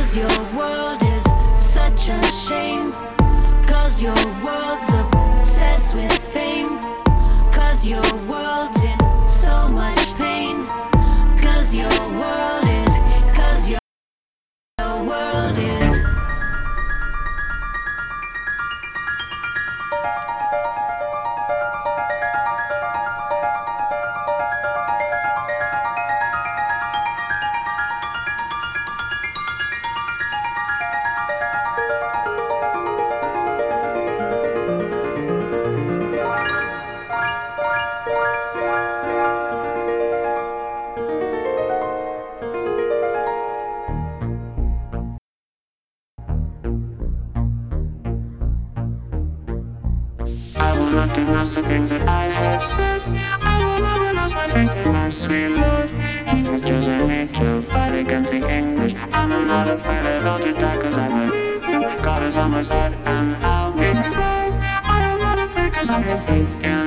your world is such a shame. 'Cause your world's obsessed with fame. 'Cause your world's in so much pain. 'Cause your world is, 'cause your world is. I will not denounce the things that I have said. I will not renounce my faith in my sweet Lord. He has chosen me to fight against the English. And I'm not afraid at all to die, 'cause I believe God is on my side and I'll be free. I am not afraid 'cause I have faith in